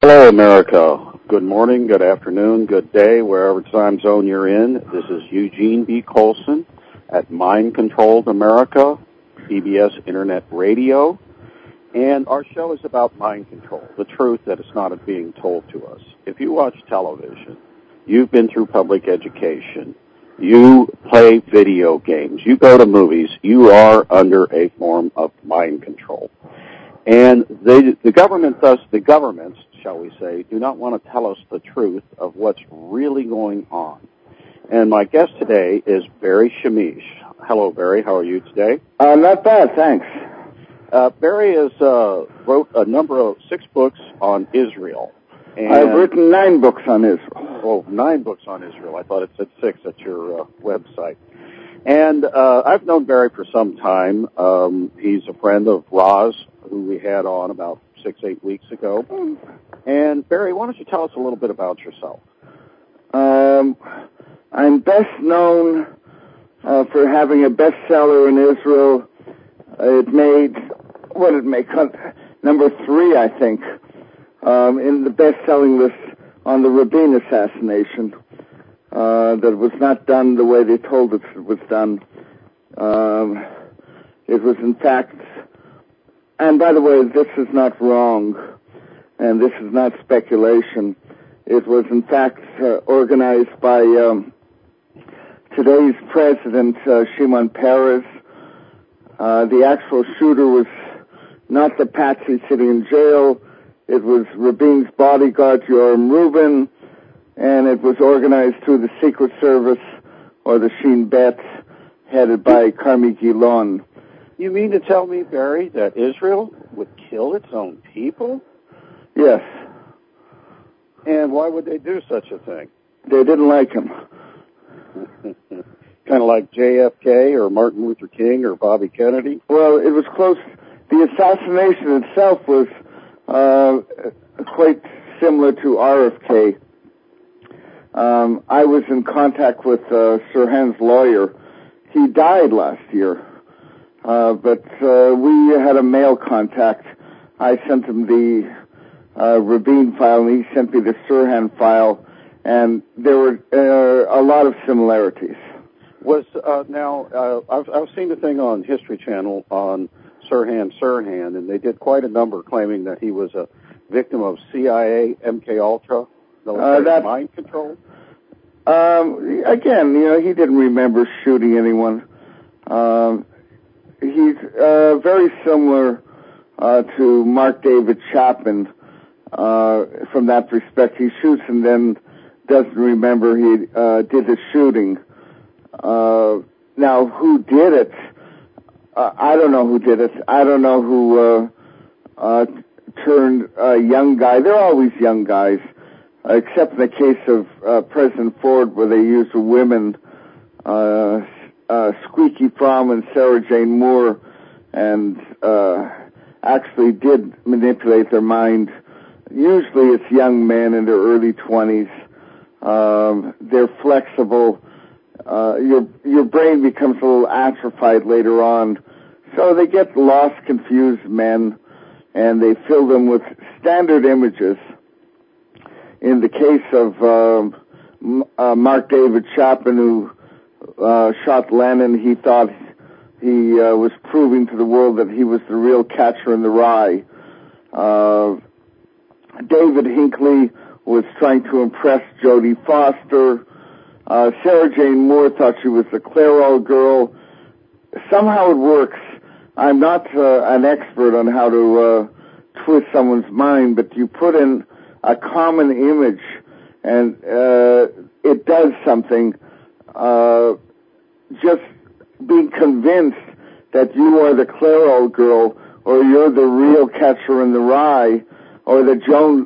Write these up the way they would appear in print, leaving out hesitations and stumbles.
Hello, America. Good morning, good afternoon, good day, wherever time zone you're in. This is Eugene B. Colson at Mind Controlled America, PBS Internet Radio. And our show is about mind control, the truth that is not being told to us. If you watch television, you've been through public education, you play video games, you go to movies, you are under a form of mind control. And the governments, shall we say, do not want to tell us the truth of what's really going on. And my guest today is Barry Shamish. Hello, Barry. How are you today? Not bad, thanks. Barry wrote a number of 6 books on Israel. And I've written 9 books on Israel. Oh, 9 books on Israel. I thought it said 6 at your website. And I've known Barry for some time. He's a friend of Roz, who we had on about 6-8 weeks ago. And Barry, why don't you tell us a little bit about yourself? I'm best known for having a bestseller in Israel. What did it make? Number 3, I think, in the best-selling list on the Rabin assassination. That was not done the way they told us it was done. It was, in fact, and by the way, this is not wrong, and this is not speculation. It was, in fact, organized by today's president, Shimon Peres. The actual shooter was not the patsy sitting in jail. It was Rabin's bodyguard, Yoram Rubin, and it was organized through the Secret Service, or the Shin Bet, headed by Carmi Gilon. You mean to tell me, Barry, that Israel would kill its own people? Yes. And why would they do such a thing? They didn't like him. Kind of like JFK or Martin Luther King or Bobby Kennedy? Well, it was close. The assassination itself was quite similar to RFK. I was in contact with Sirhan's lawyer. He died last year, but we had a mail contact. I sent him the Rabin file, and he sent me the Sirhan file, and there were a lot of similarities. I've seen the thing on History Channel on Sirhan, and they did quite a number claiming that he was a victim of CIA, MK-Ultra, military mind control. Again, he didn't remember shooting anyone. He's very similar to Mark David Chapman from that respect. He shoots and then doesn't remember he did the shooting. Now, who did it? I don't know who did it. I don't know who turned a young guy. They're always young guys, except in the case of President Ford, where they used women, Squeaky Fromm and Sarah Jane Moore, and actually did manipulate their mind. Usually it's young men in their early 20s. They're flexible. Your brain becomes a little atrophied later on. So they get lost, confused men, and they fill them with standard images. In the case of Mark David Chapman, who shot Lenin, he thought he was proving to the world that he was the real catcher in the rye. David Hinckley was trying to impress Jodie Foster. Sarah Jane Moore thought she was the Clairol girl. Somehow it works. I'm not an expert on how to twist someone's mind, but you put in a common image and it does something. Just being convinced that you are the Clairol girl, or you're the real catcher in the rye, or that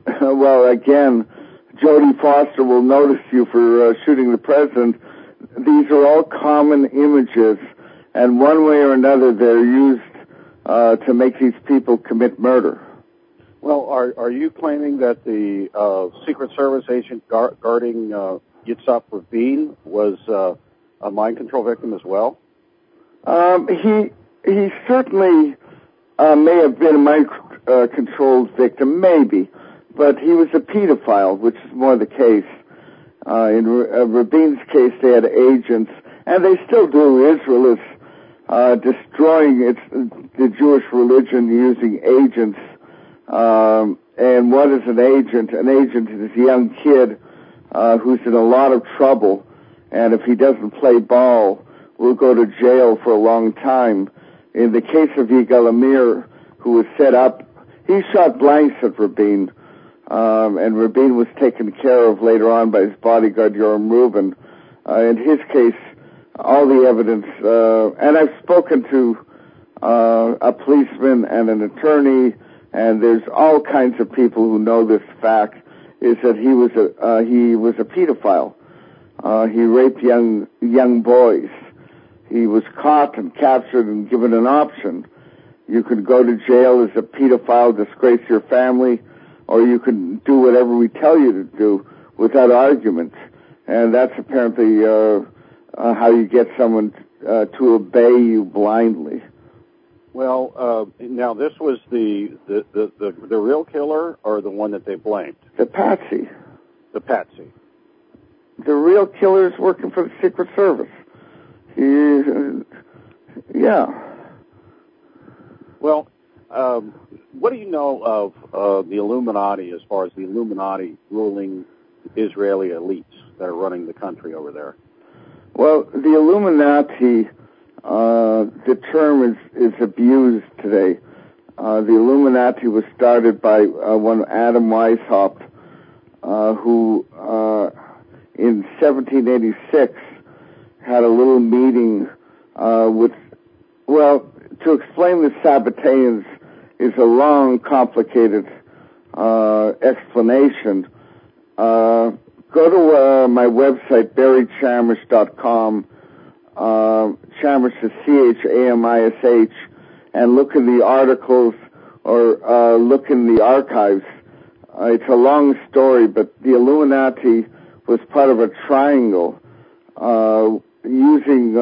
Jodie Foster will notice you for shooting the president. These are all common images, and one way or another they're used to make these people commit murder. Well, are you claiming that the Secret Service agent guarding Yitzhak Rabin was a mind control victim as well? He certainly may have been a mind controlled victim, maybe. but he was a pedophile, which is more the case. In Rabin's case, they had agents, and they still do. Israel is destroying the Jewish religion using agents. And what is an agent? An agent is a young kid who's in a lot of trouble, and if he doesn't play ball, will go to jail for a long time. In the case of Yigal Amir, who was set up, he shot blanks at Rabin, and Rabin was taken care of later on by his bodyguard, Yoram Rubin. In his case, all the evidence, and I've spoken to a policeman and an attorney, and there's all kinds of people who know this fact, is that he was a pedophile. He raped young boys. He was caught and captured and given an option. You could go to jail as a pedophile, disgrace your family, or you could do whatever we tell you to do without argument. And that's apparently how you get someone to obey you blindly. Well, now this was the real killer, or the one that they blamed? The patsy. The patsy. The real killer is working for the Secret Service. Yeah. Well, what do you know of the Illuminati, as far as the Illuminati ruling Israeli elites that are running the country over there? Well, the Illuminati, the term is abused today. The Illuminati was started by one Adam Weishaupt, who in 1786 had a little meeting to explain the Sabbateans is a long, complicated explanation. Go to my website, barrychamish.com. Chamish is C-H-A-M-I-S-H, and look in the articles or look in the archives. It's a long story, but the Illuminati was part of a triangle using,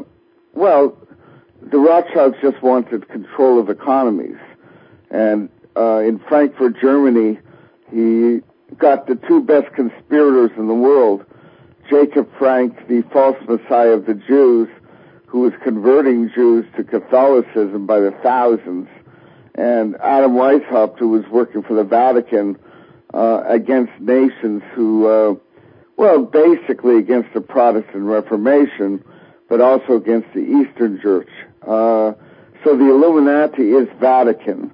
the Rothschilds just wanted control of economies. And in Frankfurt, Germany, he got the two best conspirators in the world, Jacob Frank, the false messiah of the Jews, who was converting Jews to Catholicism by the thousands, and Adam Weishaupt, who was working for the Vatican against nations who, basically against the Protestant Reformation, but also against the Eastern Church. So the Illuminati is Vatican.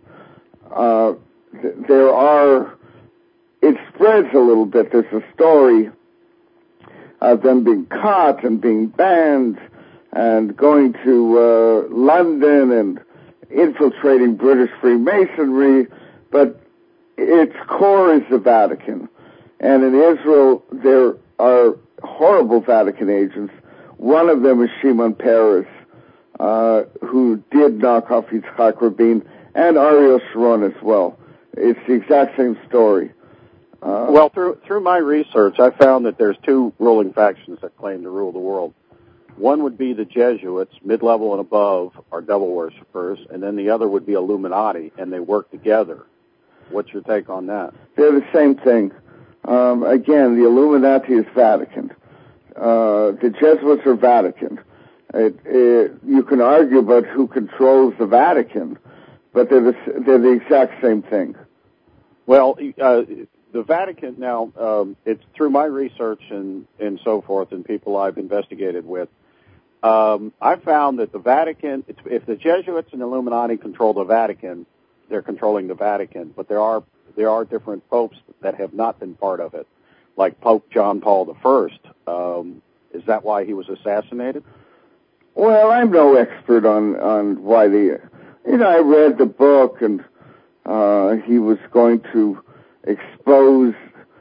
It spreads a little bit. There's a story of them being caught and being banned and going to London and infiltrating British Freemasonry, but its core is the Vatican. And in Israel, there are horrible Vatican agents. One of them is Shimon Peres, who did knock off Yitzhak Rabin, and Ariel Sharon as well. It's the exact same story. Well, through my research, I found that there's two ruling factions that claim to rule the world. One would be the Jesuits, mid-level and above, are devil worshippers, and then the other would be Illuminati, and they work together. What's your take on that? They're the same thing. Again, the Illuminati is Vatican. The Jesuits are Vatican. You can argue about who controls the Vatican, but they're the exact same thing. Well, the Vatican, now, it's through my research and so forth and people I've investigated with, I found that the Vatican, if the Jesuits and Illuminati control the Vatican, they're controlling the Vatican, but there are different popes that have not been part of it, like Pope John Paul I. Is that why he was assassinated? Well, I'm no expert on why I read the book, and he was going to expose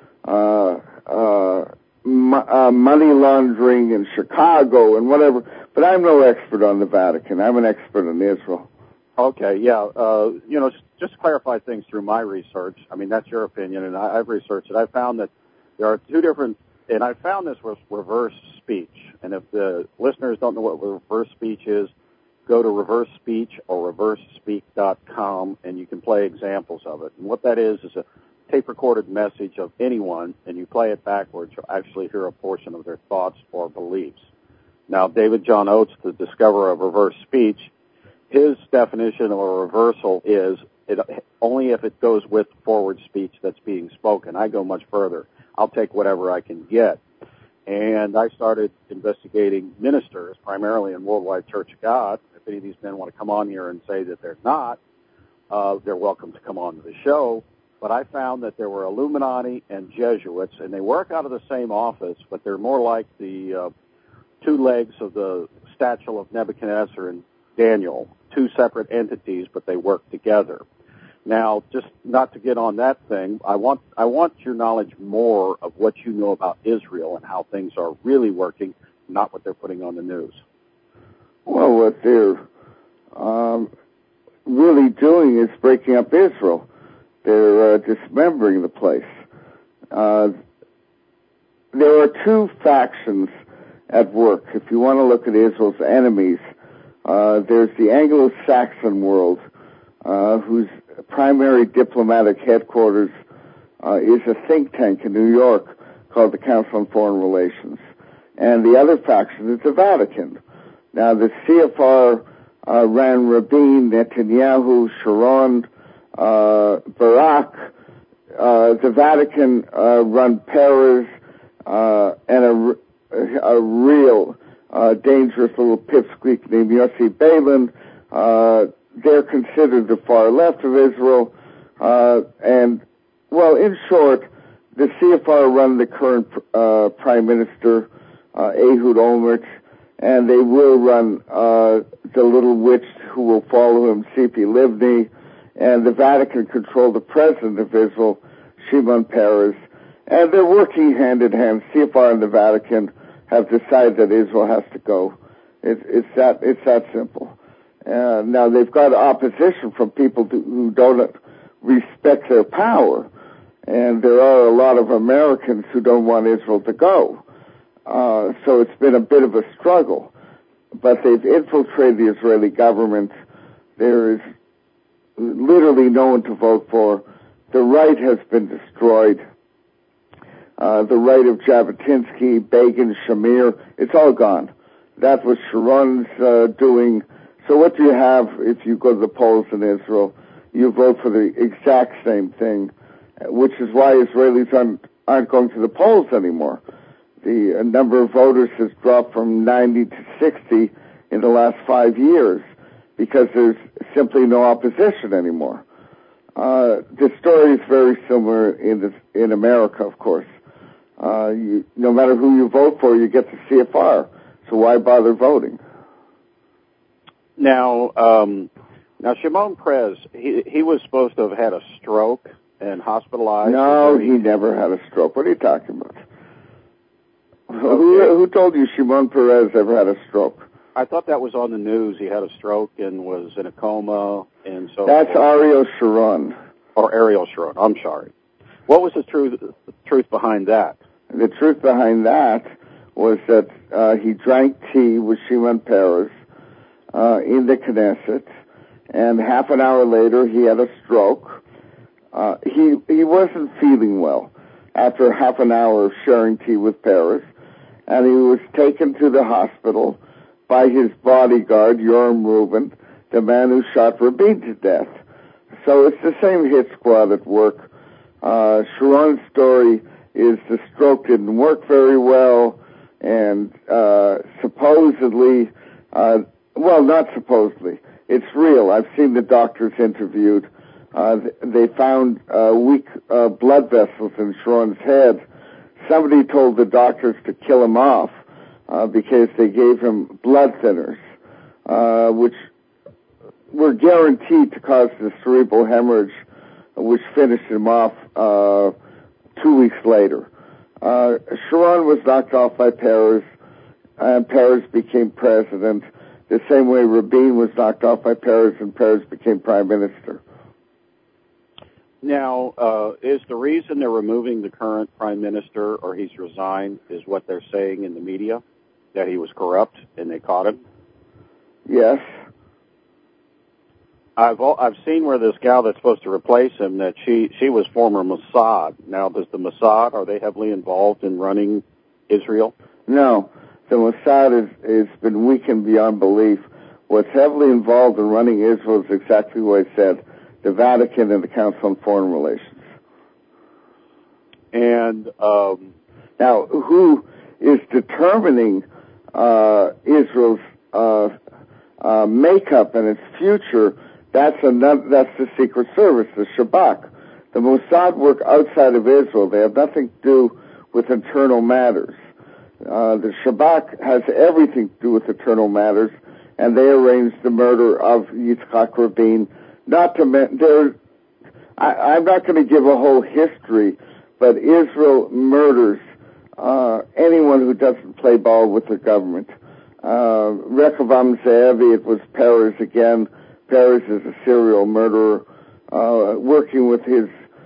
money laundering in Chicago and whatever, but I'm no expert on the Vatican. I'm an expert on Israel. Okay, yeah. Just to clarify things through my research, I mean, that's your opinion, and I've researched it. I found that there are two different, and I found this was reverse speech. And if the listeners don't know what reverse speech is, go to Reverse Speech or reversespeak.com, and you can play examples of it. And what that is tape-recorded message of anyone and you play it backwards, you'll actually hear a portion of their thoughts or beliefs. Now, David John Oates, the discoverer of reverse speech, his definition of a reversal is only if it goes with forward speech that's being spoken. I go much further. I'll take whatever I can get. And I started investigating ministers, primarily in Worldwide Church of God. If any of these men want to come on here and say that they're not, they're welcome to come on to the show. But I found that there were Illuminati and Jesuits, and they work out of the same office, but they're more like the two legs of the statue of Nebuchadnezzar and Daniel, two separate entities, but they work together. Now, just not to get on that thing, I want your knowledge more of what you know about Israel and how things are really working, not what they're putting on the news. Well, what they're really doing is breaking up Israel. They're dismembering the place. There are two factions at work. If you want to look at Israel's enemies, there's the Anglo-Saxon world, whose primary diplomatic headquarters is a think tank in New York called the Council on Foreign Relations. And the other faction is the Vatican. Now, the CFR ran Rabin, Netanyahu, Sharon, Barak. The Vatican run Peres, and a real dangerous little pipsqueak named Yossi Beilin. They're considered the far left of Israel. And, well, in short, the CFR run the current Prime Minister, Ehud Olmert, and they will run the little witch who will follow him, Tzipi Livni, and the Vatican control the President of Israel, Shimon Peres. And they're working hand in hand. CFR and the Vatican have decided that Israel has to go. It's that simple. Now, they've got opposition from people who don't respect their power. And there are a lot of Americans who don't want Israel to go. So it's been a bit of a struggle. But they've infiltrated the Israeli government. There is literally no one to vote for. The right has been destroyed. The right of Jabotinsky, Begin, Shamir, it's all gone. That was Sharon's doing. So what do you have if you go to the polls in Israel? You vote for the exact same thing, which is why Israelis aren't going to the polls anymore. The number of voters has dropped from 90 to 60 in the last 5 years because there's simply no opposition anymore. The story is very similar in America, of course. No matter who you vote for, you get the CFR. So why bother voting? Now Shimon Peres, he was supposed to have had a stroke and hospitalized. No, he never had a stroke. What are you talking about? Okay. Who told you Shimon Peres ever had a stroke? I thought that was on the news. He had a stroke and was in a coma and so That's Ariel Sharon. Or Ariel Sharon, I'm sorry. What was the truth behind that? The truth behind that was that he drank tea with Shimon Peres in the Knesset, and half an hour later he had a stroke. He wasn't feeling well after half an hour of sharing tea with Peres, and he was taken to the hospital by his bodyguard, Yoram Rubin, the man who shot Rabin to death. So it's the same hit squad at work. Sharon's story is the stroke didn't work very well, and supposedly, well, not supposedly, it's real. I've seen the doctors interviewed. They found weak blood vessels in Sharon's head. Somebody told the doctors to kill him off because they gave him blood thinners, which were guaranteed to cause the cerebral hemorrhage, which finished him off 2 weeks later. Sharon was knocked off by Peres, and Peres became president, the same way Rabin was knocked off by Peres, and Peres became prime minister. Now, is the reason they're removing the current prime minister, or he's resigned, is what they're saying in the media, that he was corrupt and they caught him? Yes. I've seen where this gal that's supposed to replace him, that she was former Mossad. Now, does the Mossad, are they heavily involved in running Israel? No, the Mossad has been weakened beyond belief. What's heavily involved in running Israel is exactly what I said: the Vatican and the Council on Foreign Relations. And now, who is determining Israel's makeup and its future? That's the Secret Service, the Shabak. The Mossad work outside of Israel. They have nothing to do with internal matters. The Shabak has everything to do with internal matters, and they arranged the murder of Yitzhak Rabin. I'm not going to give a whole history, but Israel murders anyone who doesn't play ball with the government. Rechavam Ze'evi, it was Peres again. Peres is a serial murderer, working with his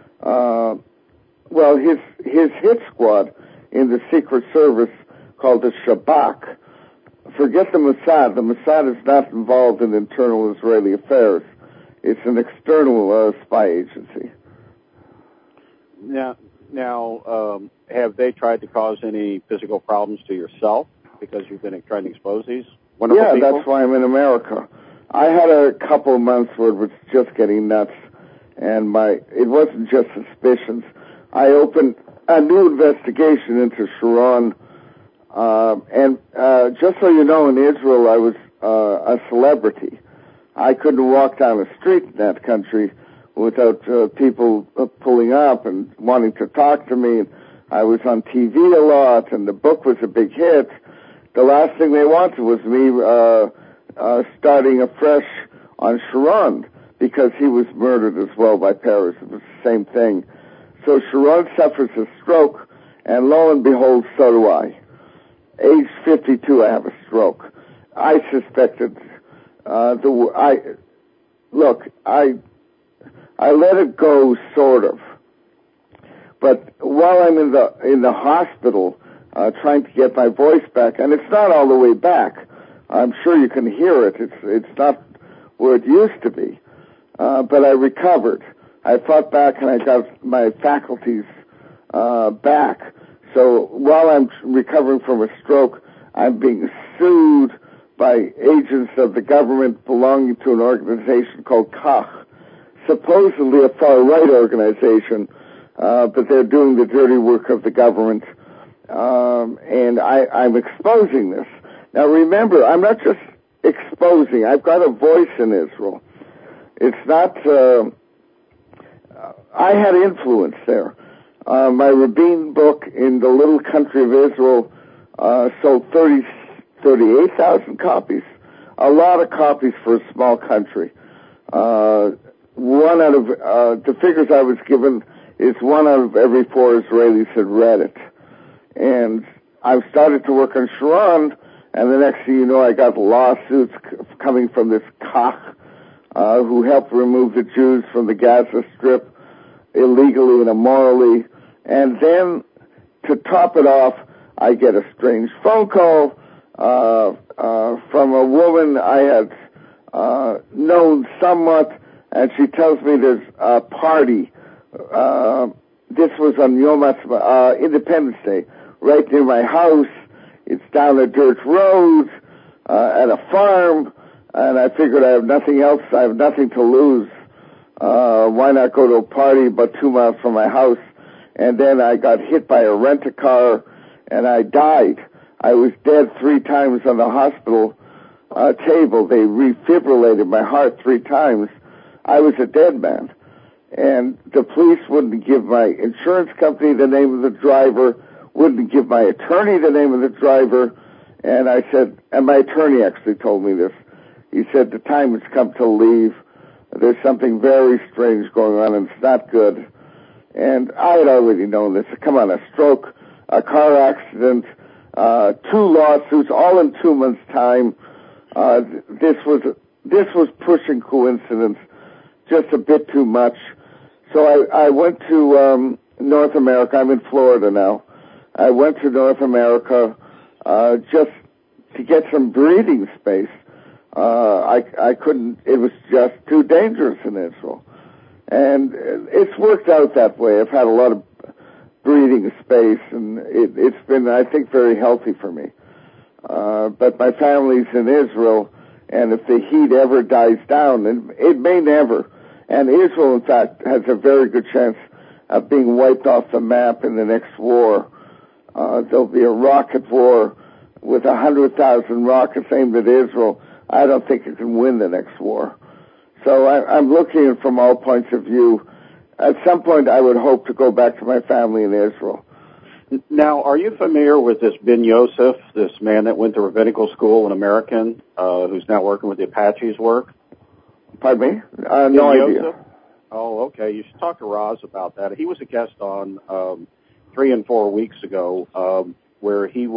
hit squad in the Secret Service called the Shabak. Forget the Mossad. The Mossad is not involved in internal Israeli affairs. It's an external spy agency. Now, have they tried to cause any physical problems to yourself because you've been trying to expose these wonderful people? That's why I'm in America. I had a couple of months where it was just getting nuts, and it wasn't just suspicions. I opened a new investigation into Sharon, and just so you know, in Israel I was a celebrity. I couldn't walk down the street in that country without people pulling up and wanting to talk to me. I was on TV a lot, and the book was a big hit. The last thing they wanted was me starting afresh on Sharon, because he was murdered as well by Peres. It was the same thing. So Sharon suffers a stroke, and lo and behold, so do I. Age 52, I have a stroke. I suspected I let it go, sort of. But while I'm in the hospital, trying to get my voice back, and it's not all the way back. I'm sure you can hear it. It's not where it used to be. But I recovered. I fought back, and I got my faculties back. So while I'm recovering from a stroke, I'm being sued by agents of the government belonging to an organization called Kach, supposedly a far-right organization, but they're doing the dirty work of the government, and I'm exposing this. Now remember, I'm not just exposing. I've got a voice in Israel. It's not, I had influence there. My Rabin book in the little country of Israel sold 38,000 copies. A lot of copies for a small country. One out of, the figures I was given is 1 out of every 4 Israelis had read it. And I've started to work on Sharon, and the next thing you know, I got lawsuits coming from this Kach, who helped remove the Jews from the Gaza Strip illegally and immorally. And then, to top it off, I get a strange phone call from a woman I had known somewhat, and she tells me there's a party. This was on Yom Independence Day, right near my house. It's down a dirt road at a farm, and I figured I have nothing else. I have nothing to lose. Why not go to a party about 2 miles from my house? And then I got hit by a rent-a-car, and I died. I was dead 3 times on the hospital table. They refibrillated my heart 3 times. I was a dead man. And the police wouldn't give my insurance company the name of the driver, wouldn't give my attorney the name of the driver. And I said, and my attorney actually told me this. He said, the time has come to leave. There's something very strange going on, and it's not good. And I had already known this. Come on, a stroke, a car accident, 2 lawsuits, all in 2 months' time. This was pushing coincidence just a bit too much. So I went to North America. I'm in Florida now. I went to North America just to get some breathing space. I couldn't, it was just too dangerous in Israel. And it's worked out that way. I've had a lot of breathing space, and it's been, I think, very healthy for me. But my family's in Israel, and if the heat ever dies down, and it may never, and Israel, in fact, has a very good chance of being wiped off the map in the next war. There'll be a rocket war with 100,000 rockets aimed at Israel. I don't think it can win the next war. So I'm looking at it from all points of view. At some point, I would hope to go back to my family in Israel. Now, are you familiar with this Ben Yosef, this man that went to rabbinical school, an American, who's now working with the Apaches work? Pardon me? No idea. Yosef? Oh, okay. You should talk to Roz about that. He was a guest on 3 and 4 weeks ago, where he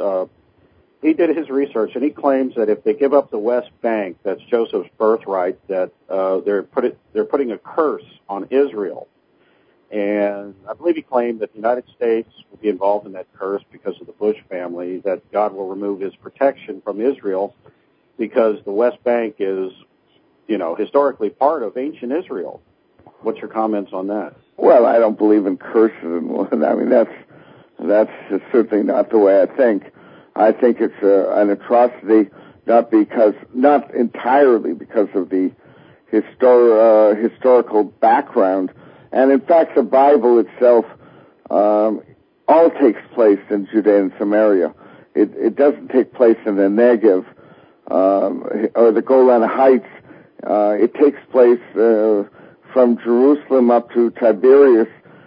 did his research, and he claims that if they give up the West Bank, that's Joseph's birthright, that they're putting a curse on Israel. And I believe he claimed that the United States will be involved in that curse because of the Bush family, that God will remove his protection from Israel because the West Bank is, historically part of ancient Israel. What's your comments on that? Well, I don't believe in curses. I mean, that's certainly not the way I think. I think it's an atrocity, not entirely because of the historical background. And in fact, the Bible itself all takes place in Judea and Samaria. It doesn't take place in the Negev or the Golan Heights. It takes place from Jerusalem up to Tiberias.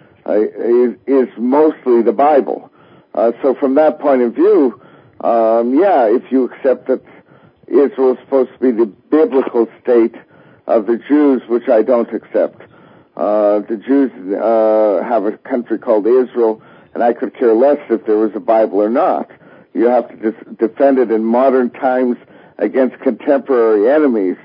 Is mostly the Bible. So from that point of view, if you accept that Israel is supposed to be the biblical state of the Jews, which I don't accept. The Jews have a country called Israel, and I could care less if there was a Bible or not. You have to defend it in modern times against contemporary enemies.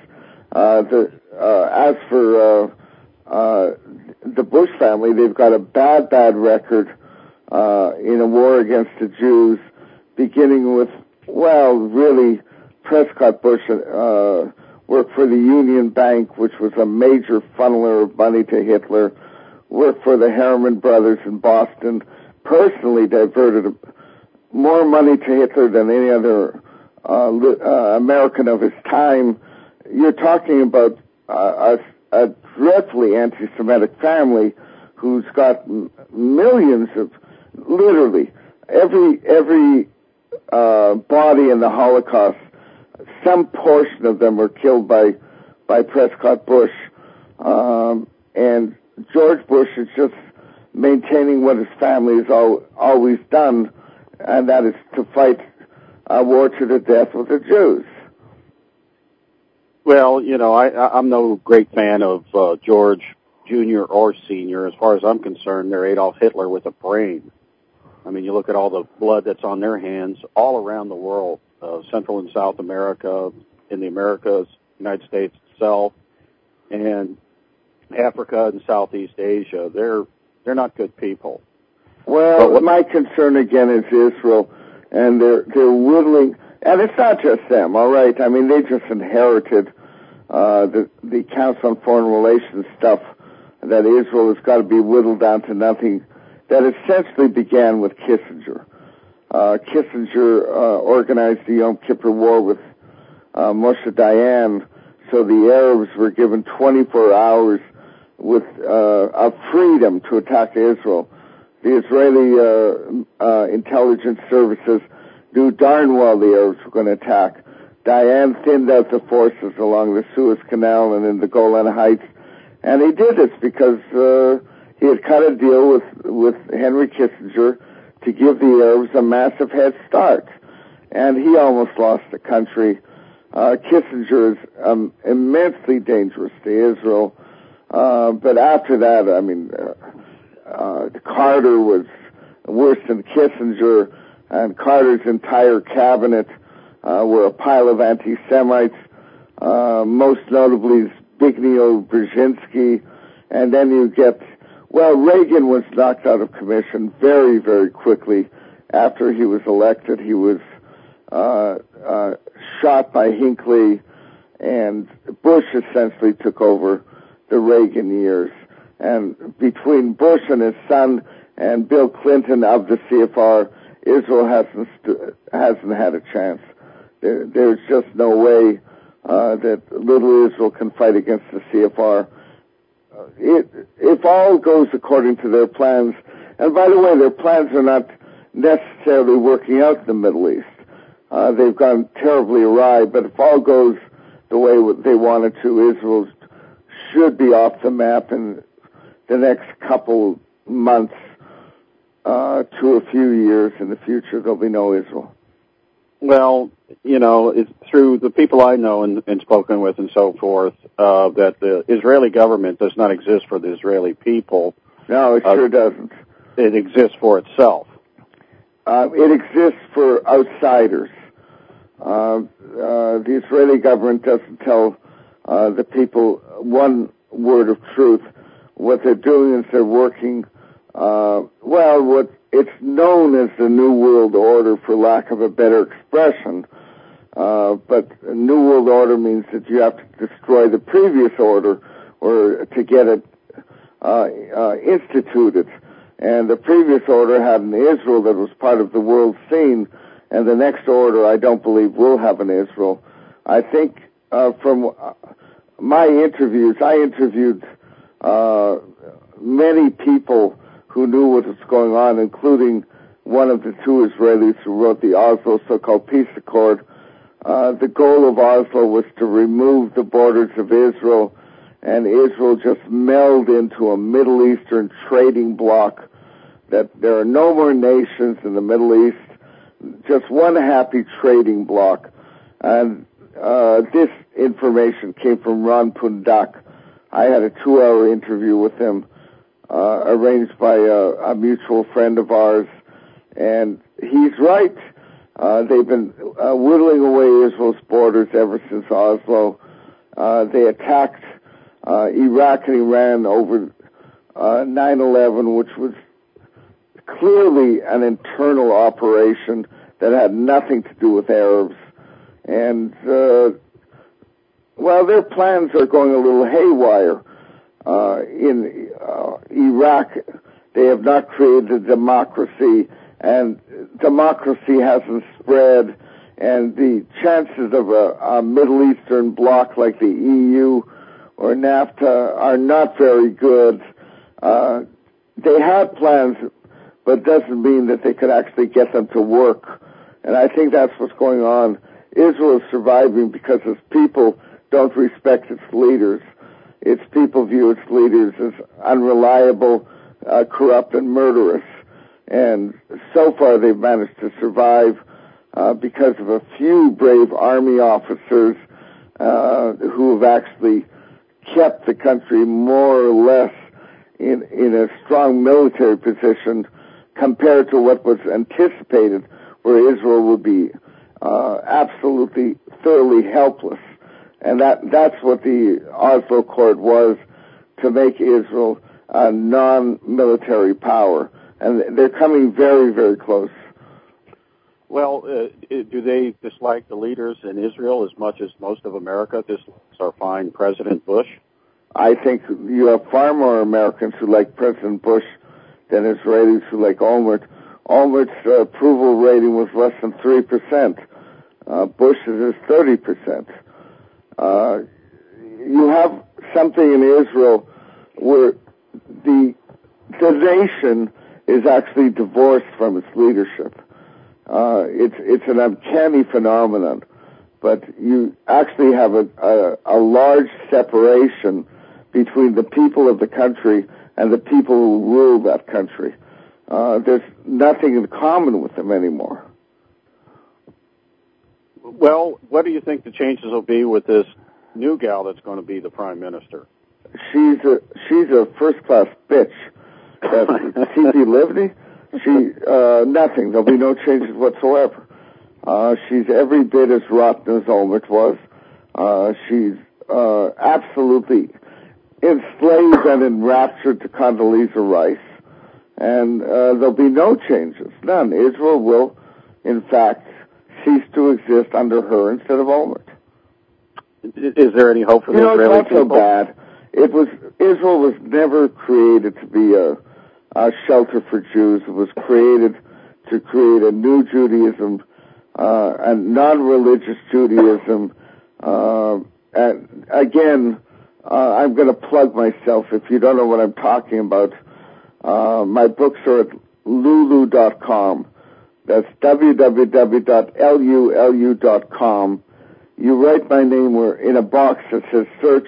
As for the Bush family, they've got a bad record in a war against the Jews, beginning with, really, Prescott Bush worked for the Union Bank, which was a major funneler of money to Hitler, worked for the Harriman brothers in Boston, personally diverted more money to Hitler than any other American of his time. You're talking about a dreadfully anti-Semitic family who's got millions of, literally, every body in the Holocaust, some portion of them were killed by Prescott Bush. And George Bush is just maintaining what his family has always done, and that is to fight a war to the death with the Jews. Well, I'm no great fan of George Jr. or Sr. As far as I'm concerned, they're Adolf Hitler with a brain. I mean, you look at all the blood that's on their hands all around the world, Central and South America, in the Americas, United States itself, and Africa and Southeast Asia. They're not good people. Well, my concern again is Israel, and they're whittling, and it's not just them, all right? I mean, they just inherited the Council on Foreign Relations stuff that Israel has got to be whittled down to nothing. That essentially began with Kissinger. Kissinger organized the Yom Kippur War with Moshe Dayan, so the Arabs were given 24 hours of freedom to attack Israel. The Israeli intelligence services knew darn well the Arabs were going to attack. Dayan thinned out the forces along the Suez Canal and in the Golan Heights, and he did this because he had cut a deal with Henry Kissinger to give the Arabs a massive head start, and he almost lost the country. Kissinger is immensely dangerous to Israel, but after that, I mean, Carter was worse than Kissinger, and Carter's entire cabinet were a pile of anti-Semites, most notably Zbigniew Brzezinski, and then you get, Reagan was knocked out of commission very, very quickly after he was elected. He was shot by Hinckley, and Bush essentially took over the Reagan years. And between Bush and his son and Bill Clinton of the CFR, Israel hasn't had a chance. There's just no way that little Israel can fight against the CFR. If all goes according to their plans, and by the way, their plans are not necessarily working out in the Middle East. They've gone terribly awry, but if all goes the way they want it to, Israel should be off the map in the next couple months to a few years in the future. There'll be no Israel. Well, it's through the people I know and spoken with and so forth, that the Israeli government does not exist for the Israeli people. No, it sure doesn't. It exists for itself. It exists for outsiders. The Israeli government doesn't tell the people one word of truth. What they're doing is they're working, what it's known as the New World Order, for lack of a better expression. But a New World Order means that you have to destroy the previous order or to get it instituted. And the previous order had an Israel that was part of the world scene, and the next order I don't believe will have an Israel. I think from my interviews, I interviewed many people who knew what was going on, including one of the two Israelis who wrote the Oslo so-called peace accord. The goal of Oslo was to remove the borders of Israel, and Israel just meld into a Middle Eastern trading bloc, that there are no more nations in the Middle East, just one happy trading bloc. And this information came from Ron Pundak. I had a 2-hour interview with him, arranged by a mutual friend of ours, and he's right. They've been whittling away Israel's borders ever since Oslo. They attacked Iraq and Iran over 9/11, which was clearly an internal operation that had nothing to do with Arabs. And, their plans are going a little haywire. In Iraq, they have not created a democracy, and democracy hasn't spread, and the chances of a Middle Eastern bloc like the EU or NAFTA are not very good. They have plans, but doesn't mean that they could actually get them to work. And I think that's what's going on. Israel is surviving because its people don't respect its leaders. Its people view its leaders as unreliable, corrupt, and murderous. And so far they've managed to survive because of a few brave army officers who have actually kept the country more or less in a strong military position compared to what was anticipated, where Israel would be absolutely, thoroughly helpless. And that's what the Oslo Accord was, to make Israel a non-military power. And they're coming very, very close. Well, do they dislike the leaders in Israel as much as most of America dislikes our fine President Bush? I think you have far more Americans who like President Bush than Israelis who like Olmert. Olmert's approval rating was less than 3%. Bush's is 30%. You have something in Israel where the nation is actually divorced from its leadership. It's an uncanny phenomenon, but you actually have a large separation between the people of the country and the people who rule that country. There's nothing in common with them anymore. Well, what do you think the changes will be with this new gal that's going to be the prime minister? She's a first-class bitch. Tzipi Livni, nothing. There'll be no changes whatsoever. She's every bit as rotten as Olmert was. She's absolutely enslaved and enraptured to Condoleezza Rice. And there'll be no changes, none. Israel will, in fact, cease to exist under her instead of Olmert. Is there any hope for the Israeli people? It's not so bad. Israel was never created to be a shelter for Jews. It was created to create a new Judaism, a non-religious Judaism. And again, I'm going to plug myself. If you don't know what I'm talking about, my books are at lulu.com. That's www.lulu.com. You write my name in a box that says search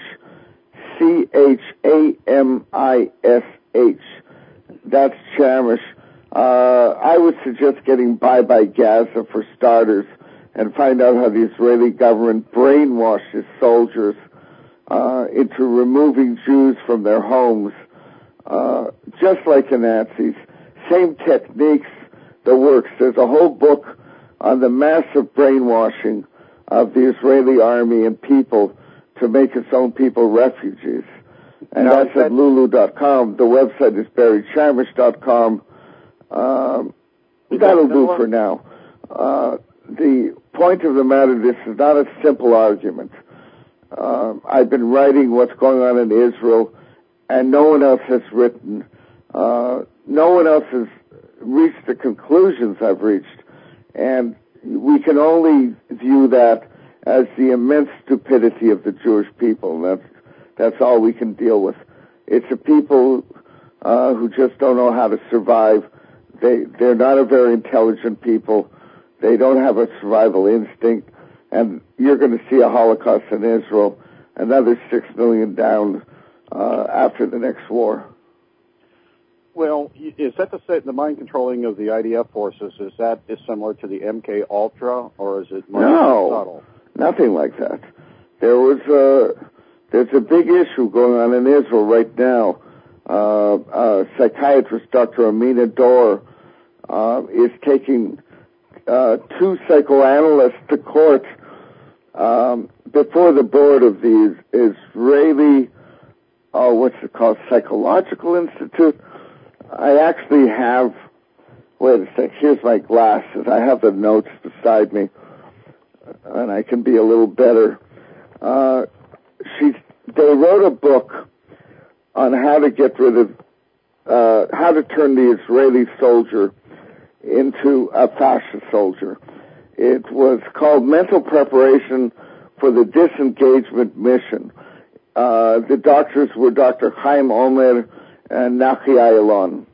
Chamish. That's Chamish. I would suggest getting Bye Bye Gaza for starters and find out how the Israeli government brainwashes soldiers into removing Jews from their homes, just like the Nazis. Same techniques, the works. There's a whole book on the massive brainwashing of the Israeli army and people to make its own people refugees. And that's at lulu.com. The website is barrychamish.com. That'll do for now. The point of the matter, this is not a simple argument. I've been writing what's going on in Israel, and no one else has written. No one else has reached the conclusions I've reached. And we can only view that as the immense stupidity of the Jewish people. That's all we can deal with. It's a people who just don't know how to survive. They're not a very intelligent people. They don't have a survival instinct. And you're going to see a Holocaust in Israel, another 6 million down after the next war. Well, is that the mind controlling of the IDF forces? Is similar to the MK Ultra, or is it more subtle? Nothing like that. There's a big issue going on in Israel right now. Psychiatrist Dr. Amina Dor is taking 2 psychoanalysts to court before the board of the Israeli, Psychological Institute. I actually have, wait a sec, here's my glasses. I have the notes beside me, and I can be a little better. They wrote a book on how to get rid of, how to turn the Israeli soldier into a fascist soldier. It was called Mental Preparation for the Disengagement Mission. The doctors were Dr. Chaim Omer and Nachi Ayalon.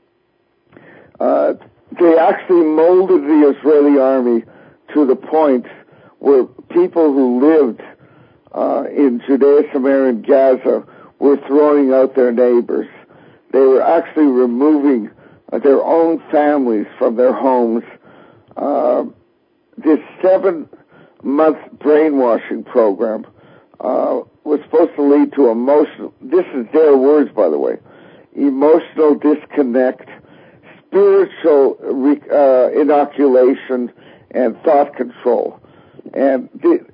They actually molded the Israeli army to the point where people who lived in Judea, Samaria, and Gaza were throwing out their neighbors. They were actually removing their own families from their homes. This 7-month brainwashing program was supposed to lead to emotional, this is their words, by the way, emotional disconnect, spiritual inoculation, and thought control. And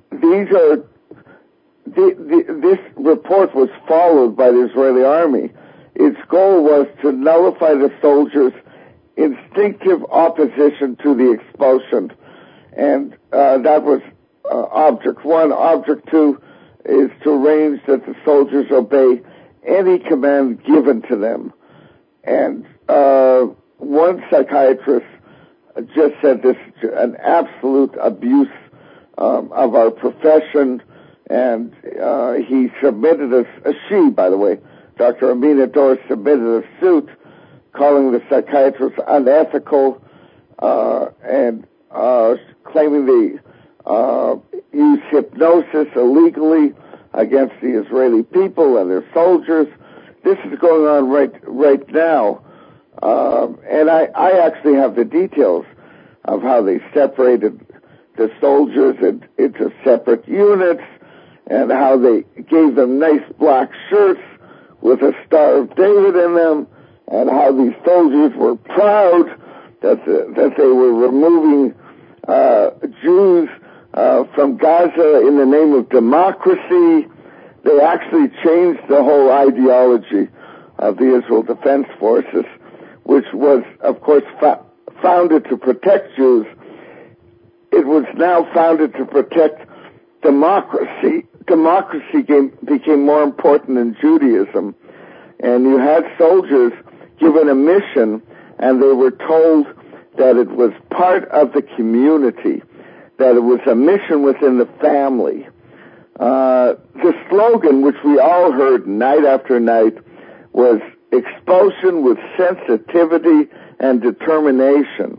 this report was followed by the Israeli army. Its goal was to nullify the soldiers' instinctive opposition to the expulsion. And that was object 1. Object 2 is to arrange that the soldiers obey any command given to them. And one psychiatrist just said this is an absolute abuse of our profession, and he submitted she, by the way, Dr. Amina Dor submitted a suit calling the psychiatrist unethical and claiming they use hypnosis illegally against the Israeli people and their soldiers. This is going on right now. And I actually have the details of how they separated the soldiers into separate units and how they gave them nice black shirts with a Star of David in them, and how these soldiers were proud that they were removing Jews from Gaza in the name of democracy. They actually changed the whole ideology of the Israel Defense Forces, which was, of course, founded to protect Jews. It was now founded to protect democracy, democracy became more important than Judaism, and you had soldiers given a mission, and they were told that it was part of the community, that it was a mission within the family. The slogan, which we all heard night after night, was expulsion with sensitivity and determination.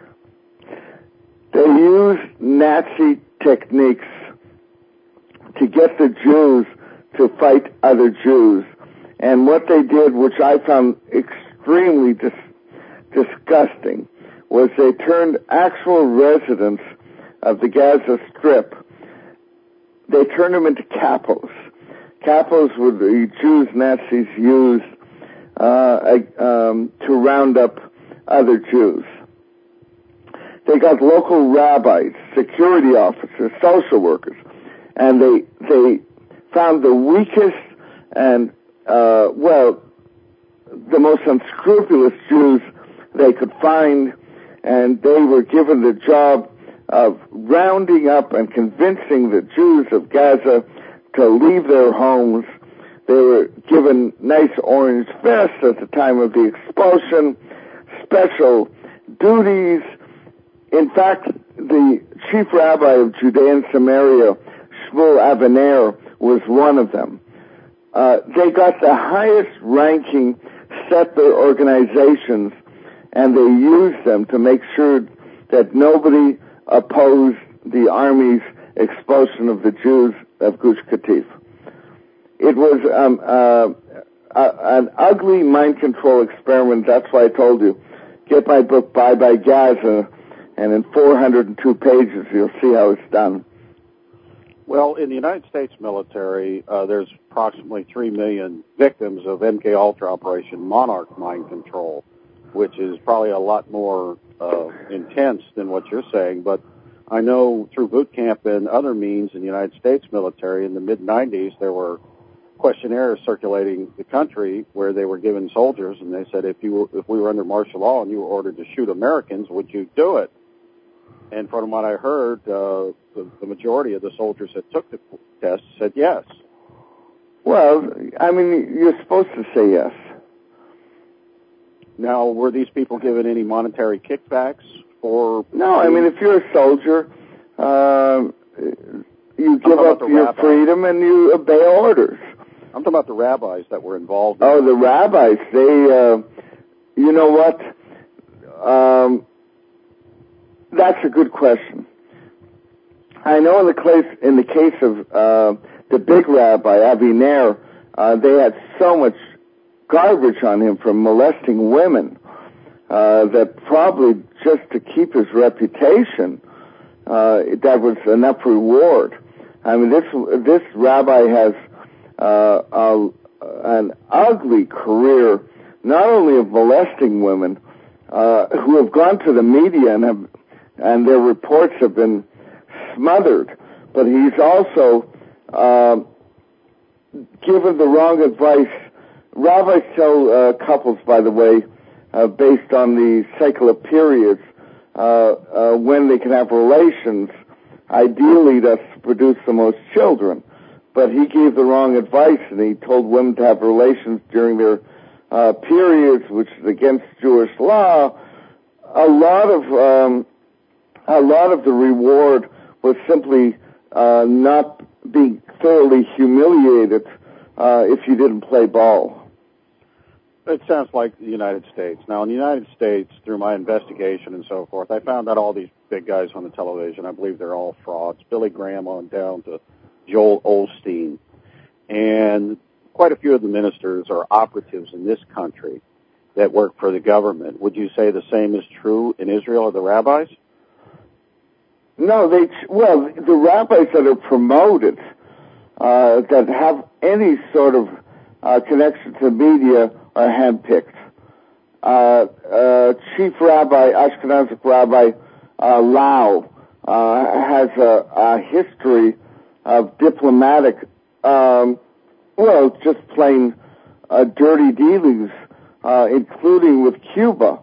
They used Nazi techniques to get the Jews to fight other Jews. And what they did, which I found extremely disgusting, was they turned actual residents of the Gaza Strip, they turned them into capos. Capos were the Jews Nazis used to round up other Jews. They got local rabbis, security officers, social workers, and they found the weakest and, the most unscrupulous Jews they could find, and they were given the job of rounding up and convincing the Jews of Gaza to leave their homes. They were given nice orange vests at the time of the expulsion, special duties. In fact, the chief rabbi of Judea and Samaria, Shmuel Avner, was one of them. They got the highest ranking settler organizations, and they used them to make sure that nobody opposed the army's expulsion of the Jews of Gush Katif. It was an ugly mind control experiment. That's why I told you, get my book Bye Bye Gaza, and in 402 pages you'll see how it's done. Well, in the United States military, there's approximately 3 million victims of MKUltra Operation Monarch mind control, which is probably a lot more intense than what you're saying. But I know through boot camp and other means in the United States military in the mid-'90s, there were questionnaires circulating the country where they were given soldiers, and they said, if we were under martial law and you were ordered to shoot Americans, would you do it? And from what I heard, the majority of the soldiers that took the test said yes. Well, I mean, you're supposed to say yes. Now, were these people given any monetary kickbacks for... No, I mean, if you're a soldier, you give up your freedom and you obey orders. I'm talking about the rabbis that were involved. Oh, the rabbis, they, you know what? That's a good question. I know in the case of the big rabbi, Aviner, they had so much garbage on him from molesting women that probably just to keep his reputation, that was enough reward. I mean, this rabbi has an ugly career, not only of molesting women who have gone to the media and their reports have been smothered, but he's also given the wrong advice. Rabbis tell couples, by the way, based on the secular periods, when they can have relations, ideally that's to produce the most children. But he gave the wrong advice, and he told women to have relations during their periods, which is against Jewish law. A lot of the reward was simply not being thoroughly humiliated if you didn't play ball. It sounds like the United States. Now, in the United States, through my investigation and so forth, I found out all these big guys on the television, I believe they're all frauds, Billy Graham on down to Joel Osteen. And quite a few of the ministers are operatives in this country that work for the government. Would you say the same is true in Israel of the rabbis? No, the rabbis that are promoted, that have any sort of connection to media are handpicked. Chief Rabbi, Ashkenazic Rabbi Lau, has a history of diplomatic, just plain dirty dealings, including with Cuba.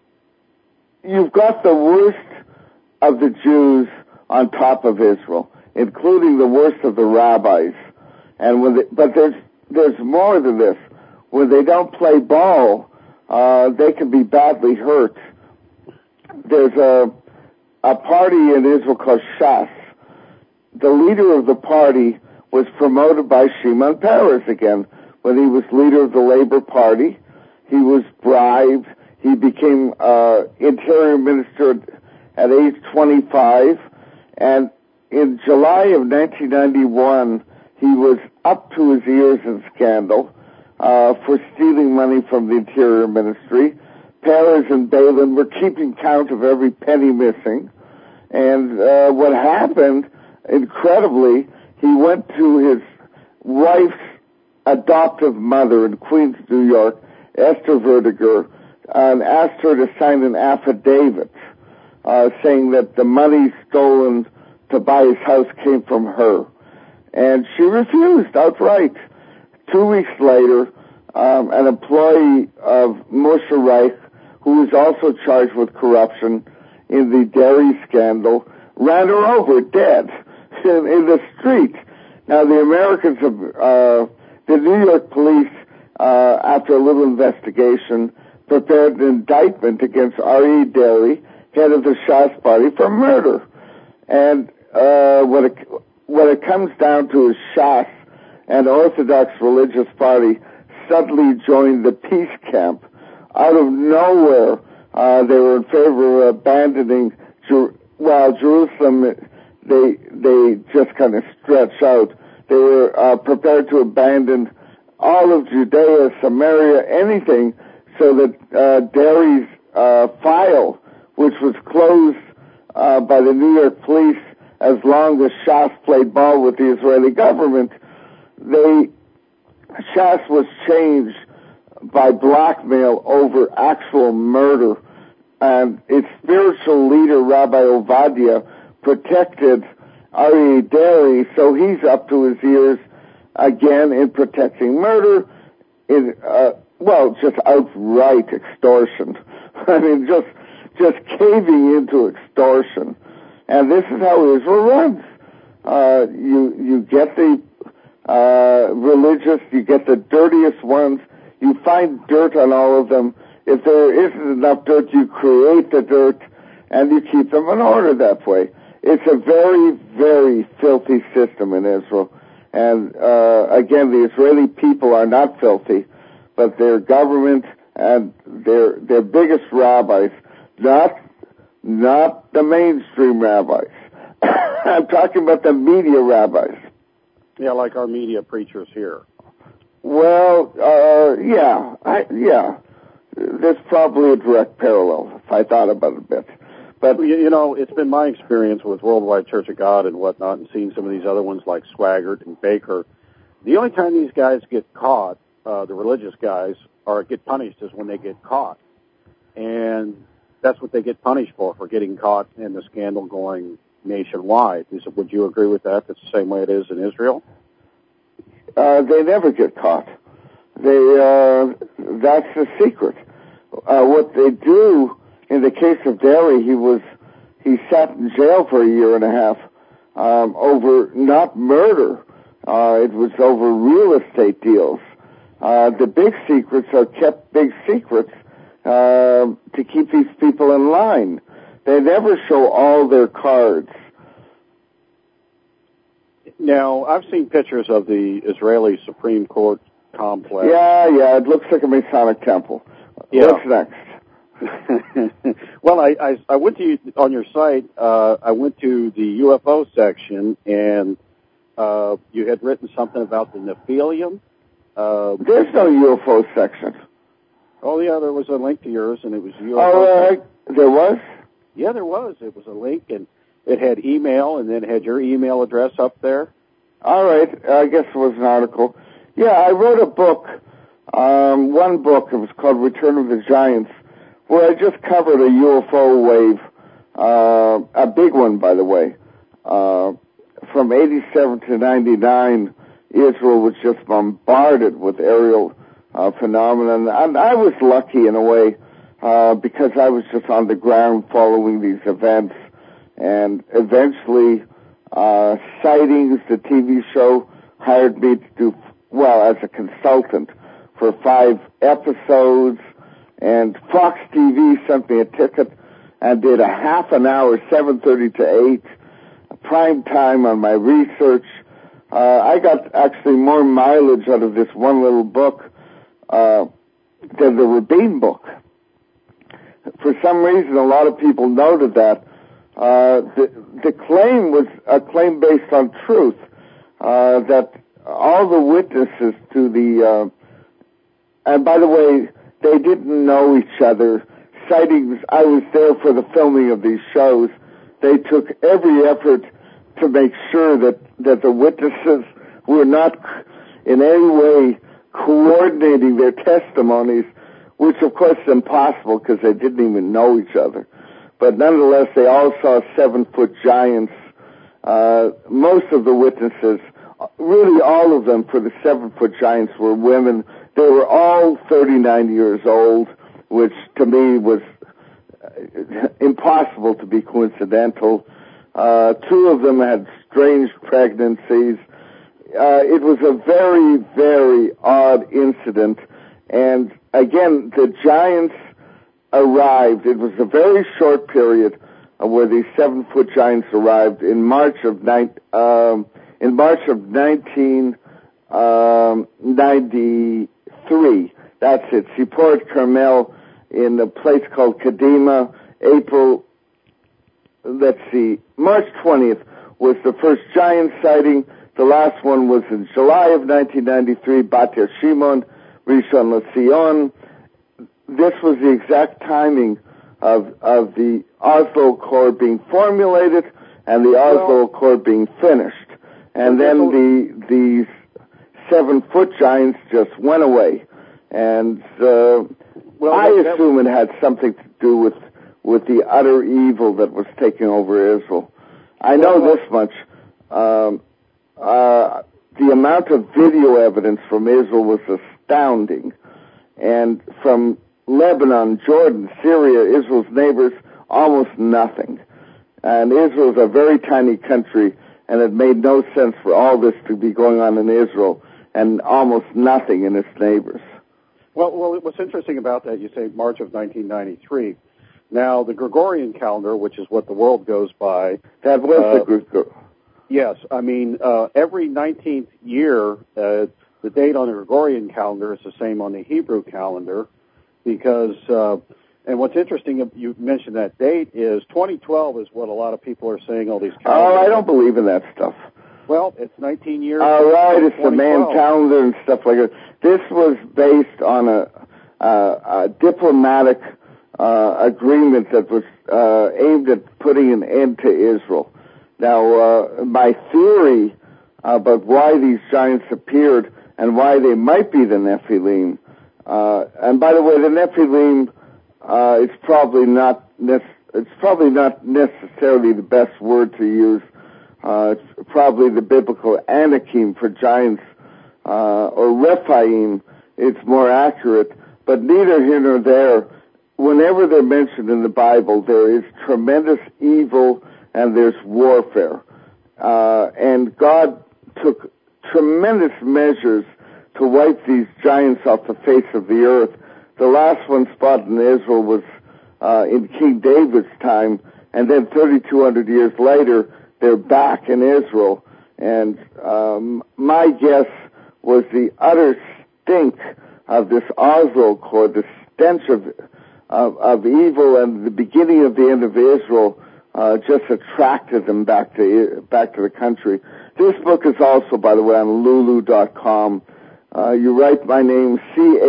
You've got the worst of the Jews on top of Israel. including the worst of the rabbis. And but there's more than this. When they don't play ball, they can be badly hurt. There's a party in Israel called Shas. The leader of the party was promoted by Shimon Peres again. When he was leader of the Labor Party, he was bribed. He became interior minister at age 25. And in July of 1991, he was up to his ears in scandal for stealing money from the Interior Ministry. Peres and Balin were keeping count of every penny missing. And what happened, incredibly, he went to his wife's adoptive mother in Queens, New York, Esther Verdiger, and asked her to sign an affidavit saying that the money stolen to buy his house came from her. And she refused outright. 2 weeks later, an employee of Moshe Reich, who was also charged with corruption in the dairy scandal, ran her over dead in the street. Now, the Americans have, the New York police, after a little investigation, prepared an indictment against Aryeh Deri, head of the Shas party, for murder. And what it comes down to is Shas, an Orthodox religious party, suddenly joined the peace camp. Out of nowhere, they were in favor of abandoning Jerusalem. They just kind of stretch out. They were prepared to abandon all of Judea, Samaria, anything, so that Deri's file, which was closed by the New York police as long as Shas played ball with the Israeli government, Shas was changed by blackmail over actual murder. And its spiritual leader, Rabbi Ovadia, protected Aryeh Deri, so he's up to his ears again in protecting murder, in just outright extortion. I mean, just caving into extortion. And this is how Israel runs. You get the religious, you get the dirtiest ones, you find dirt on all of them. If there isn't enough dirt, you create the dirt, and you keep them in order that way. It's a very, very filthy system in Israel. And again, the Israeli people are not filthy, but their government and their biggest rabbis, not the mainstream rabbis. I'm talking about the media rabbis. Yeah, like our media preachers here. Well, yeah. There's probably a direct parallel, if I thought about it a bit. But you know, it's been my experience with Worldwide Church of God and whatnot, and seeing some of these other ones like Swaggart and Baker. The only time these guys get caught, the religious guys, or get punished is when they get caught. And that's what they get punished for getting caught in the scandal going nationwide. Would you agree with that? That's the same way it is in Israel? They never get caught. That's the secret. What they do, in the case of Deri, he sat in jail for a year and a half, over not murder. It was over real estate deals. The big secrets are kept big secrets, to keep these people in line. They never show all their cards. Now, I've seen pictures of the Israeli Supreme Court complex. Yeah, it looks like a Masonic temple. Yeah. What's next? Well, I went to, on your site, I went to the UFO section, and you had written something about the Nephilim. There's no UFO section. Oh, yeah, there was a link to yours, and it was UFO. Oh, there was? Yeah, there was. It was a link, and it had email, and then it had your email address up there. All right. I guess it was an article. Yeah, I wrote a book, one book. It was called Return of the Giants, where I just covered a UFO wave, a big one, by the way. From 87 to 99, Israel was just bombarded with aerial phenomenon. And I was lucky in a way, because I was just on the ground following these events. And eventually, Sightings, the TV show, hired me to do, as a consultant for 5 episodes, and Fox TV sent me a ticket and did a half an hour, 7:30 to 8, prime time on my research. I got actually more mileage out of this one little book than the Rabin book. For some reason, a lot of people noted that. The claim was a claim based on truth, that all the witnesses to the, and by the way, they didn't know each other. Sightings, I was there for the filming of these shows. They took every effort to make sure that the witnesses were not in any way coordinating their testimonies, which of course is impossible because they didn't even know each other. But nonetheless, they all saw 7-foot giants. Most of the witnesses, really all of them for the 7-foot giants, were women. They were all 39 years old, which to me was impossible to be coincidental. 2 of them had strange pregnancies. It was a very, very odd incident. And again, the giants arrived. It was a very short period where these 7-foot giants arrived in March of 1993. That's it. Seaport Carmel in a place called Kadima. March 20th was the first giant sighting. The last one was in July of 1993, Bat Shimon, Rishon LeZion. This was the exact timing of the Oslo Accord being formulated and the Oslo Accord being finished. And then these 7-foot giants just went away. And I assume it had something to do with the utter evil that was taking over Israel. I know this much. The amount of video evidence from Israel was astounding. And from Lebanon, Jordan, Syria, Israel's neighbors, almost nothing. And Israel is a very tiny country, and it made no sense for all this to be going on in Israel and almost nothing in its neighbors. Well, what's interesting about that, you say March of 1993. Now, the Gregorian calendar, which is what the world goes by... That was the Gregorian. Yes, I mean, every 19th year, the date on the Gregorian calendar is the same on the Hebrew calendar, because, and what's interesting, you mentioned that date, is 2012 is what a lot of people are saying, all these calendars. Oh, I don't believe in that stuff. Well, it's 19 years. All right, it's the man calendar and stuff like that. This was based on a diplomatic agreement that was aimed at putting an end to Israel. Now, my theory about why these giants appeared and why they might be the Nephilim, and by the way, the Nephilim, it's probably not necessarily the best word to use. It's probably the biblical Anakim for giants, or Rephaim. It's more accurate, but neither here nor there. Whenever they're mentioned in the Bible, there is tremendous evil and there's warfare. And God took tremendous measures to wipe these giants off the face of the earth. The last one spotted in Israel was in King David's time, and then 3,200 years later, they're back in Israel. And my guess was the utter stink of this Oslo Accord, the stench of evil and the beginning of the end of Israel, just attracted them back to the country. This book is also, by the way, on Lulu.com. You write my name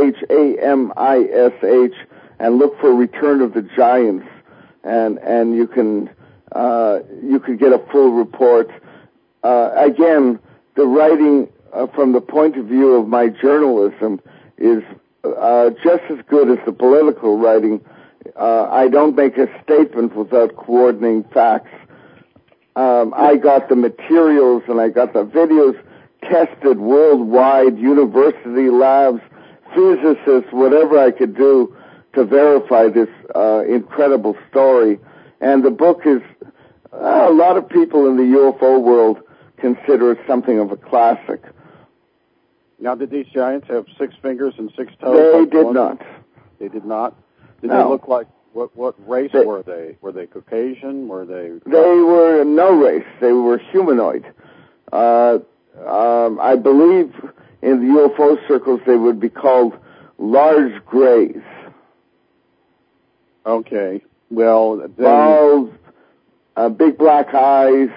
Chamish and look for Return of the Giants, and you can get a full report. Again, the writing from the point of view of my journalism is just as good as the political writing. I don't make a statement without coordinating facts. I got the materials and I got the videos tested worldwide, university labs, physicists, whatever I could do to verify this incredible story. And the book is A lot of people in the UFO world consider it something of a classic. Now, did these giants have 6 fingers and 6 toes? They did not. They did not? Did No. they look like, what race were they? Were they Caucasian? Were they... They were no race. They were humanoid. I believe in the UFO circles they would be called large grays. Okay. Well, then... Bald, big black eyes,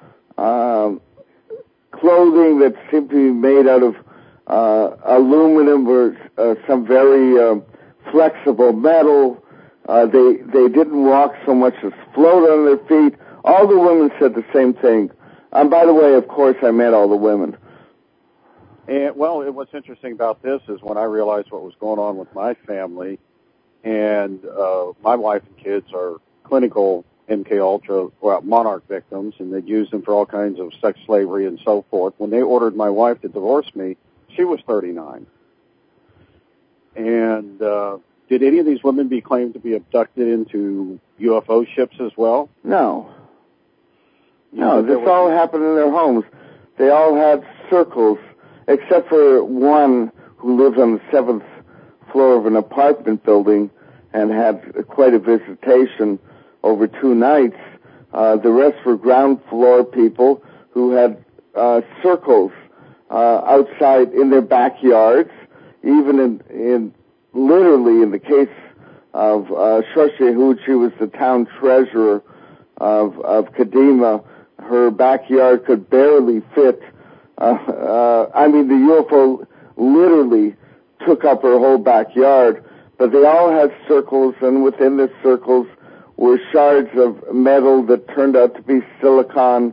clothing that seemed to be made out of aluminum or some very flexible metal. They didn't walk so much as float on their feet. All the women said the same thing. And by the way, of course, I met all the women. And, well, what's interesting about this is when I realized what was going on with my family, and my wife and kids are clinical MK-Ultra, well, Monarch victims, and they'd use them for all kinds of sex slavery and so forth. When they ordered my wife to divorce me, she was 39. And did any of these women be claimed to be abducted into UFO ships as well? No. No, this all happened in their homes. They all had circles, except for one who lived on the 7th floor of an apartment building and had quite a visitation over 2 nights. The rest were ground floor people who had circles outside in their backyards. Even in literally in the case of Shoshi Huchi, was the town treasurer of Kadima. Her backyard could barely fit. I mean, the UFO literally took up her whole backyard. But they all had circles, and within the circles were shards of metal that turned out to be silicon,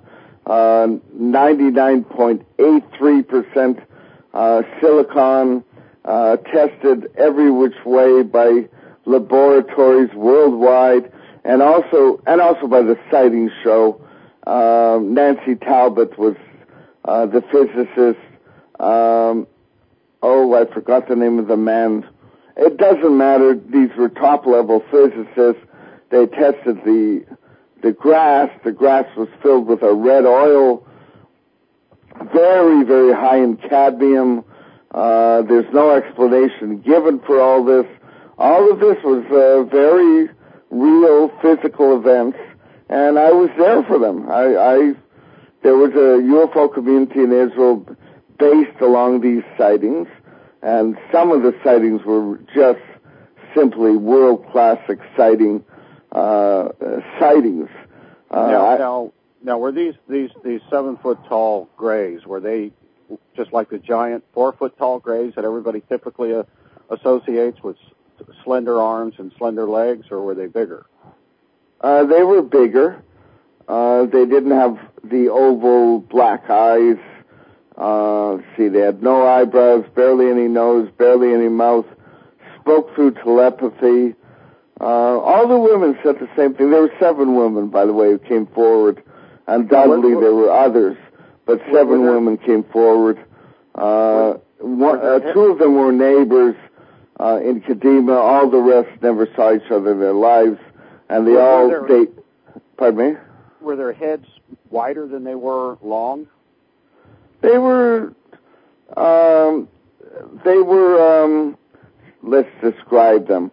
99.83% silicon, tested every which way by laboratories worldwide, and also by the sightings show. Nancy Talbot was the physicist. I forgot the name of the man. It doesn't matter. These were top-level physicists. They tested the grass. The grass was filled with a red oil, very, very high in cadmium. There's no explanation given for all this. All of this was very real physical events, and I was there for them. There was a UFO community in Israel based along these sightings, and some of the sightings were just simply world-class exciting sightings. Now, were these 7-foot-tall grays, were they just like the giant 4-foot-tall grays that everybody typically associates with slender arms and slender legs, or were they bigger? They were bigger. They didn't have the oval black eyes. They had no eyebrows, barely any nose, barely any mouth, spoke through telepathy. All the women said the same thing. There were 7 women, by the way, who came forward. Undoubtedly, there were others, but 7 women came forward. 2 of them were neighbors in Kadima. All the rest never saw each other in their lives, and pardon me? Were their heads wider than they were long? They were, let's describe them,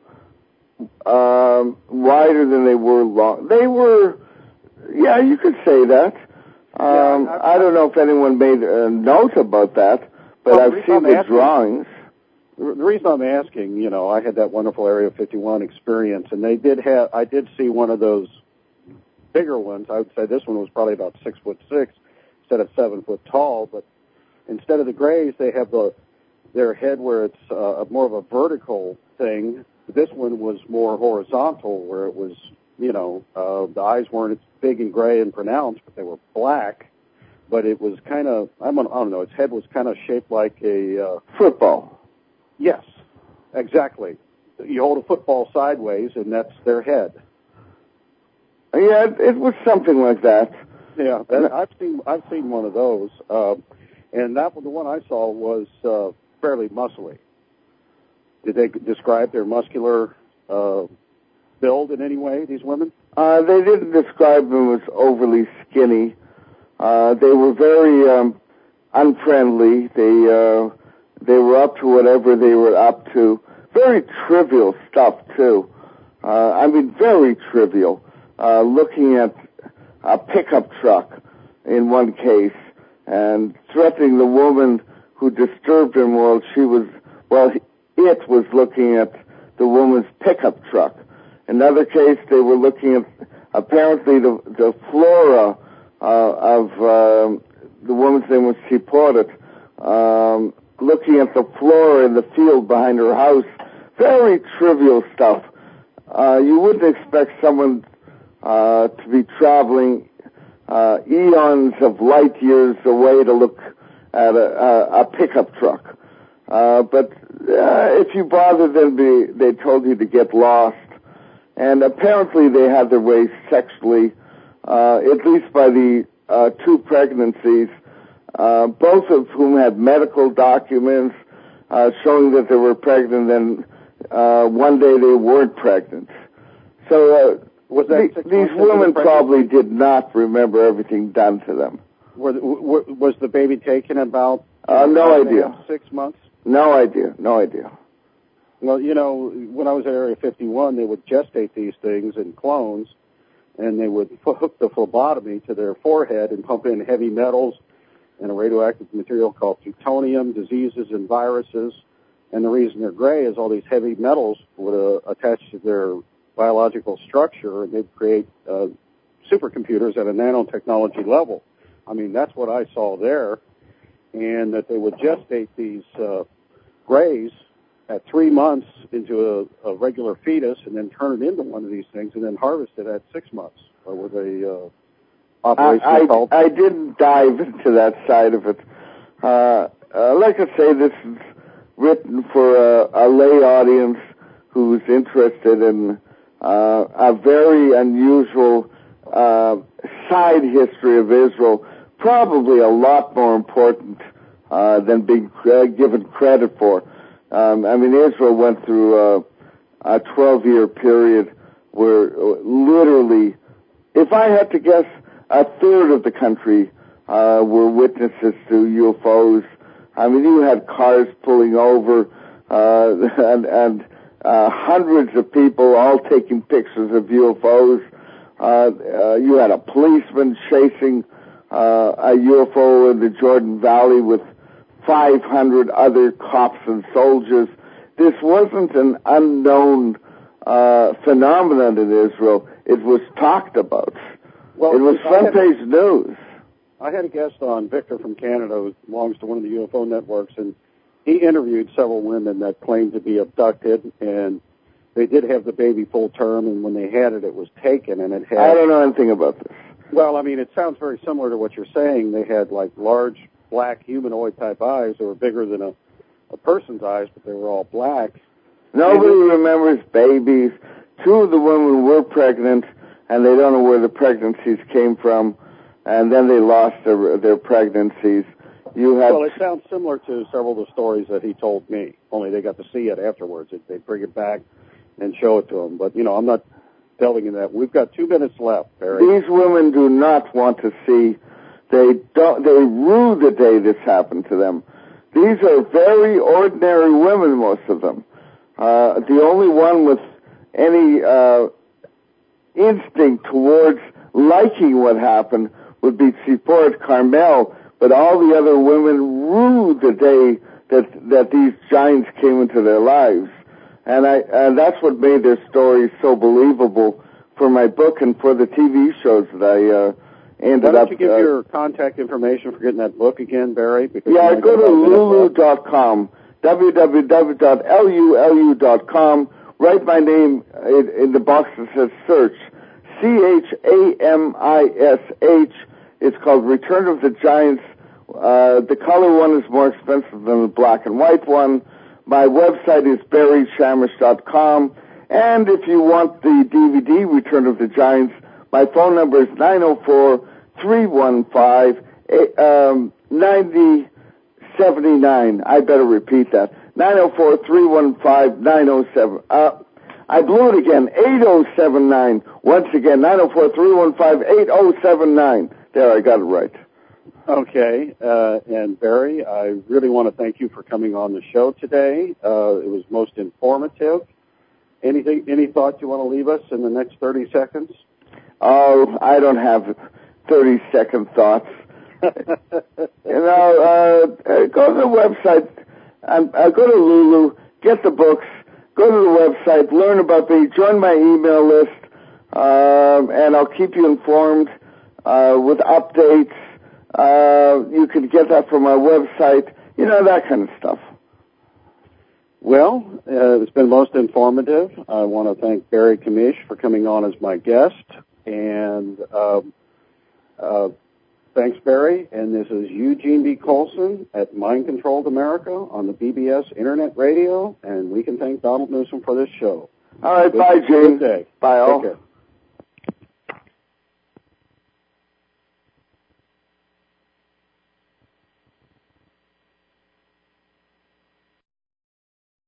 wider than they were long. They were, yeah, you could say that. I don't know if anyone made a note about that, but I've seen the drawings. The reason I'm asking, I had that wonderful Area 51 experience, and I did see one of those bigger ones. I would say this one was probably about 6'6" instead of 7 foot tall, but instead of the grays, they have their head where it's more of a vertical thing. This one was more horizontal, where it was, the eyes weren't as big and gray and pronounced, but they were black. But it was kind of, I don't know, its head was kind of shaped like a football. Yes, exactly. You hold a football sideways, and that's their head. Yeah, it was something like that. Yeah, I've seen one of those, and the one I saw was fairly muscly. Did they describe their muscular build in any way, these women? They didn't describe them as overly skinny. They were very unfriendly. They were up to whatever they were up to. Very trivial stuff, too. Very trivial. Looking at a pickup truck in one case and threatening the woman who disturbed him while it was looking at the woman's pickup truck. Another case, they were looking at apparently the flora of the woman's name was Ciporet, looking at the flora in the field behind her house. Very trivial stuff. You wouldn't expect someone to be traveling eons of light years away to look at a pickup truck. But if you bothered them, they told you to get lost. And apparently they had their way sexually, at least by the two pregnancies, both of whom had medical documents showing that they were pregnant, and one day they weren't pregnant. So these women probably did not remember everything done to them. Was the baby taken about no idea. 6 months? No idea. Well, when I was at Area 51, they would gestate these things in clones, and they would hook the phlebotomy to their forehead and pump in heavy metals and a radioactive material called plutonium, diseases and viruses. And the reason they're gray is all these heavy metals would attach to their biological structure, and they'd create supercomputers at a nanotechnology level. That's what I saw there, and that they would gestate these grays at 3 months into a regular fetus, and then turn it into one of these things, and then harvest it at 6 months. Or were they operational called? I didn't dive into that side of it. Like I say, this is written for a lay audience who's interested in a very unusual side history of Israel, probably a lot more important than being given credit for. Israel went through a 12-year period where literally, if I had to guess, a third of the country were witnesses to UFOs. You had cars pulling over and hundreds of people all taking pictures of UFOs. You had a policeman chasing a UFO in the Jordan Valley with 500 other cops and soldiers. This wasn't an unknown phenomenon in Israel. It was talked about. Well, it was front-page news. I had a guest on, Victor from Canada, who belongs to one of the UFO networks, and he interviewed several women that claimed to be abducted, and they did have the baby full term, and when they had it, it was taken, and it had... I don't know anything about this. Well, it sounds very similar to what you're saying. They had, large, black, humanoid-type eyes that were bigger than a person's eyes, but they were all black. Nobody remembers babies. Two of the women were pregnant, and they don't know where the pregnancies came from, and then they lost their pregnancies. Well, it sounds similar to several of the stories that he told me, only they got to see it afterwards. They'd bring it back and show it to him. But, I'm not delving in that. We've got 2 minutes left, Barry. These women do not want to see. They rue the day this happened to them. These are very ordinary women, most of them. The only one with any instinct towards liking what happened would be Tzipora Carmel, but all the other women rue the day that these giants came into their lives. And that's what made their stories so believable for my book and for the TV shows that I ended up... Why don't you give your contact information for getting that book again, Barry? Go to lulu.com, www.lulu.com. Write my name in the box that says search. CHAMISH. It's called Return of the Giants. The color one is more expensive than the black and white one. My website is barryshamish.com. And if you want the DVD, Return of the Giants, my phone number is 904-315-9079. I better repeat that. 904-315-9079. I blew it again, 8079. Once again, 904-315-8079. There, I got it right. Okay, and Barry, I really want to thank you for coming on the show today. It was most informative. Any thoughts you want to leave us in the next 30 seconds? Oh, I don't have 30-second thoughts. Go to the website, go to Lulu, get the books, go to the website, learn about me, join my email list, and I'll keep you informed with updates. You can get that from my website, that kind of stuff. Well, it's been most informative. I want to thank Barry Kamish for coming on as my guest. And thanks, Barry. And this is Eugene B. Colson at Mind Controlled America on the BBS Internet Radio. And we can thank Donald Newsom for this show. All right, bye, Gene. Good day. Bye, all. Take care.